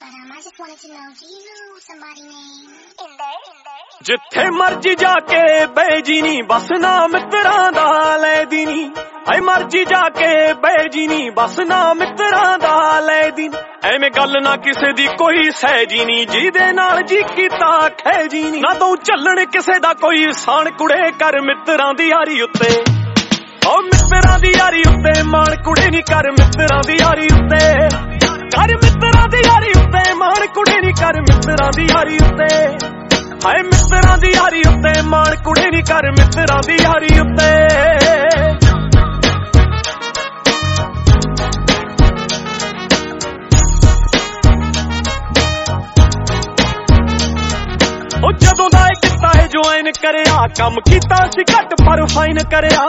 I just wanted to know, do you know somebody named in there? ਜਿੱਥੇ ਮਰਜੀ ਜਾ ਕੇ ਬੈਜੀ ਨੀ ਬਸ ਨਾ ਮਿੱਤਰਾਂ ਦਾ ਲੈਦੀ ਨੀ ਐ ਮਰਜੀ ਜਾ ਕੇ ਬੈਜੀ ਨੀ ਬਸ ਨਾ ਮਿੱਤਰਾਂ ਦਾ ਲੈਦੀ ਨੀ ਐਵੇਂ ਗੱਲ ਨਾ ਕਿਸੇ ਦੀ ਕੋਈ ਸਹਿਜੀ ਨੀ ਜਿਹਦੇ ਨਾਲ ਜੀ ਕੀਤਾ ਖੈਜੀ ਨੀ ਨਾ ਤੂੰ ਚੱਲਣ ਕਿਸੇ ਦਾ ਕੋਈ ਸਾਨ ਕੁੜੇ ਕਰ ਮਿੱਤਰਾਂ ਦੀ ਯਾਰੀ ਉੱਤੇ ਓ ਮਿੱਤਰਾਂ ਦੀ ਯਾਰੀ ਉੱਤੇ ਮਾਣ ਕੁੜੇ ਨੀ ਕਰ ਮਿੱਤਰਾਂ ਦੀ ਯਾਰੀ ਉੱਤੇ ਕਰ ਮਿੱਤਰਾਂ ਦੀ ਯਾਰੀ ਉੱਤੇ ਮਾਣ ਕੁੜੇ ਨੀ ਕਰ ਮਿੱਤਰਾਂ ਦੀ ਯਾਰੀ ਉੱਤੇ ਹਾਏ ਮਿੱਤਰਾਂ ਦੀ ਯਾਰੀ ਉੱਤੇ ਮਾਣ ਕੁੜੇ ਨੀ ਕਰ ਮਿੱਤਰਾਂ ਦੀ ਯਾਰੀ ਉੱਤੇ ਉਹ ਜਦੋਂ ਦਾ ਇਹ ਕੀਤਾ ਹੈ ਜੁਆਇਨ ਕਰਿਆ ਕੰਮ ਕੀਤਾ ਸੀ ਘੱਟ ਪਰ ਫਾਈਨ ਕਰਿਆ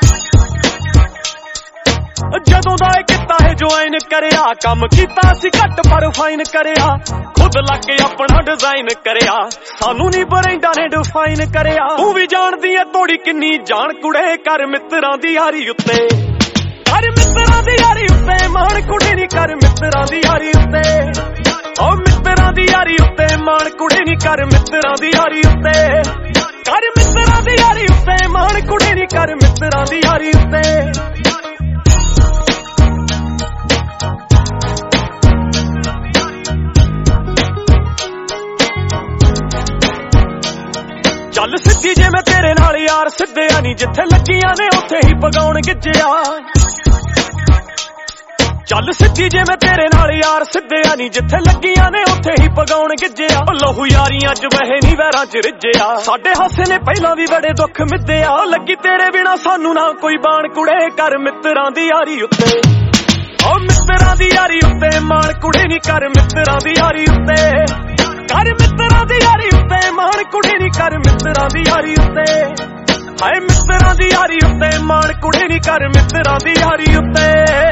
ਜਦੋਂ ਦਾ ਇਹ ਕੀਤਾ ਹੈ ਜੁਆਇਨ ਕਰਿਆ ਕੰਮ ਕੀਤਾ ਸੀ ਘੱਟ ਪਰ ਫਾਈਨ ਕਰਿਆ ਖੁਦ ਲਾ ਕੇ ਆਪਣਾ ਡਿਜ਼ਾਈਨ ਕਰਿਆ ਸਾਨੂੰ ਨੀ ਬਰੈਂਡਾਂ ਨੇ ਡਿਫਾਈਨ ਕਰਿਆ ਤੂੰ ਵੀ ਜਾਣਦੀ ਐ ਤੋੜੀ ਕਿੰਨੀ ਜਾਣ ਕੁੜੇ ਕਰ ਮਿੱਤਰਾਂ ਦੀ ਯਾਰੀ ਉੱਤੇ ਕਰ ਮਿੱਤਰਾਂ ਦੀ ਯਾਰੀ ਉੱਤੇ ਮਾਣ ਕੁੜੇ ਨੀ ਕਰ ਮਿੱਤਰਾਂ ਦੀ ਯਾਰੀ ਉੱਤੇ ਓ ਮਿੱਤਰਾਂ ਦੀ ਯਾਰੀ ਉੱਤੇ ਮਾਣ ਕੁੜੇ ਨੀ ਕਰ ਮਿੱਤਰਾਂ ਦੀ ਯਾਰੀ ਉੱਤੇ ਕਰ ਮਿੱਤਰਾਂ ਦੀ ਯਾਰੀ ਉੱਤੇ ਮਾਣ ਕੁੜੇ ਨੀ ਕਰ ਮਿੱਤਰਾਂ ਦੀ ਯਾਰੀ ਉੱਤੇ ਚੱਲ ਸਿੱਧੀ ਜੇ ਮੈਂ ਤੇਰੇ ਨਾਲ ਯਾਰ ਸਿੱਧਿਆ ਨੀ ਜਿੱਥੇ ਲੱਗੀਆਂ ਨੇ ਉੱਥੇ ਹੀ ਪਗਾਉਣ ਗਿੱਜਿਆ ਚੱਲ ਸਿੱਧੀ ਜੇ ਮੈਂ ਤੇਰੇ ਨਾਲ ਯਾਰ ਸਿੱਧਿਆ ਨੀ ਜਿੱਥੇ ਲੱਗੀਆਂ ਨੇ ਉੱਥੇ ਹੀ ਪਗਾਉਣ ਗਿੱਜਿਆ ਲਹੂ ਯਾਰੀਆਂ ਚ ਵਹਿ ਨੀ ਵੈਰਾਂ ਚ ਰਿੱਝਿਆ ਸਾਡੇ ਹਾਸੇ ਨੇ ਪਹਿਲਾਂ ਵੀ ਬੜੇ ਦੁੱਖ ਮਿੱਧਿਆ ਲੱਗੀ ਤੇਰੇ ਬਿਨਾ ਸਾਨੂੰ ਨਾ ਕੋਈ ਬਾਣ ਕੁੜੇ ਕਰ ਮਿੱਤਰਾਂ ਦੀ ਯਾਰੀ ਉੱਤੇ ਓ ਮਿੱਤਰਾਂ ਦੀ ਯਾਰੀ ਉੱਤੇ ਮਾਣ ਕੁੜੇ ਨੀ ਕਰ ਮਿੱਤਰਾਂ ਦੀ ਯਾਰੀ ਉੱਤੇ ਕਰ ਮਿੱਤਰਾਂ ਦੀ ਯਾਰੀ ਉੱਤੇ ਮਾਣ ਕੁੜੇ ਨੀ ਕਰ ਮਿੱਤਰਾਂ ਦੀ ਯਾਰੀ ਉੱਤੇ ਹਾਏ ਮਿੱਤਰਾਂ ਦੀ ਯਾਰੀ ਉੱਤੇ ਮਾਣ ਕੁੜੇ ਨੀ ਕਰ ਮਿੱਤਰਾਂ ਦੀ ਯਾਰੀ ਉੱਤੇ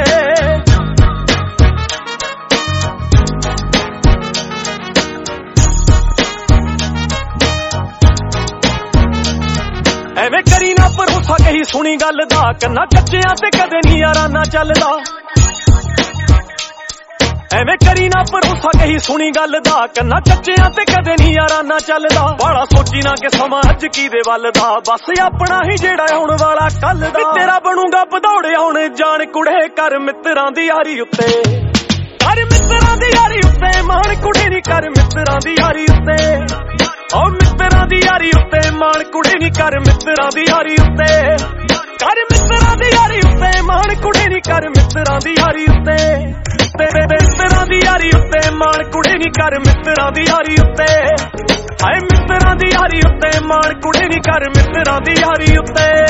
ਐਵੇਂ ਕਰੀ ਨਾ ਭਰੋਸਾ ਕਹੀ ਸੁਣੀ ਗੱਲ ਦਾ ਕੰਨਾਂ ਕੱਚਿਆਂ ਤੇ ਕਦੇ ਨੀ ਯਾਰਾਨਾ ਚੱਲਦਾ ਐਵੇਂ ਕਰੀ ਨਾ ਭਰੋਸਾ ਕਹੀ ਸੁਣੀ ਗੱਲ ਦਾ ਕੰਨਾਂ ਕੱਚਿਆਂ ਤੇ ਕਦੇ ਨੀ ਯਾਰਾਨਾ ਚੱਲਦਾ ਬਾਲਾ ਸੋਚੀ ਨਾ ਕਿ ਸਮਾਂ ਅੱਜ ਕਿਹਦੇ ਵੱਲ ਦਾ ਬਸ ਆਪਣਾ ਹੀ ਜਿਹੜਾ ਆਉਣ ਵਾਲਾ ਕੱਲ ਦਾ ਤੇਰਾ ਬਣੂਗਾ ਭਦੌੜੇ ਆਉਣ ਜਾਣ ਕੁੜੇ ਕਰ ਮਿੱਤਰਾਂ ਦੀ ਯਾਰੀ ਉੱਤੇ ਕਰ ਮਿੱਤਰਾਂ ਦੀ ਯਾਰੀ ਉੱਤੇ ਮਾਣ ਕੁੜੇ ਨੀ ਕਰ ਮਿੱਤਰਾਂ ਦੀ ਯਾਰੀ ਉੱਤੇ ਓ ਮਿੱਤਰਾਂ ਦੀ ਯਾਰੀ ਉੱਤੇ ਮਾਣ ਕੁੜੇ ਨੀ ਕਰ ਮਿੱਤਰਾਂ ਦੀ ਯਾਰੀ ਉੱਤੇ ਕਰ ਮਿੱਤਰਾਂ ਦੀ ਯਾਰੀ ਉੱਤੇ ਮਾਣ ਕੁੜੇ ਨੀ ਕਰ ਮਿੱਤਰਾਂ ਦੀ ਯਾਰੀ ਉੱਤੇ ਤੇਰੇ ਮਿੱਤਰਾਂ ਦੀ ਯਾਰੀ ਉੱਤੇ ਮਾਣ ਕੁੜੇ ਨੀ ਕਰ ਮਿੱਤਰਾਂ ਦੀ ਯਾਰੀ ਉੱਤੇ ਹਾਏ ਮਿੱਤਰਾਂ ਦੀ ਯਾਰੀ ਉੱਤੇ ਮਾਣ ਕੁੜੇ ਨੀ ਕਰ ਮਿੱਤਰਾਂ ਦੀ ਯਾਰੀ ਉੱਤੇ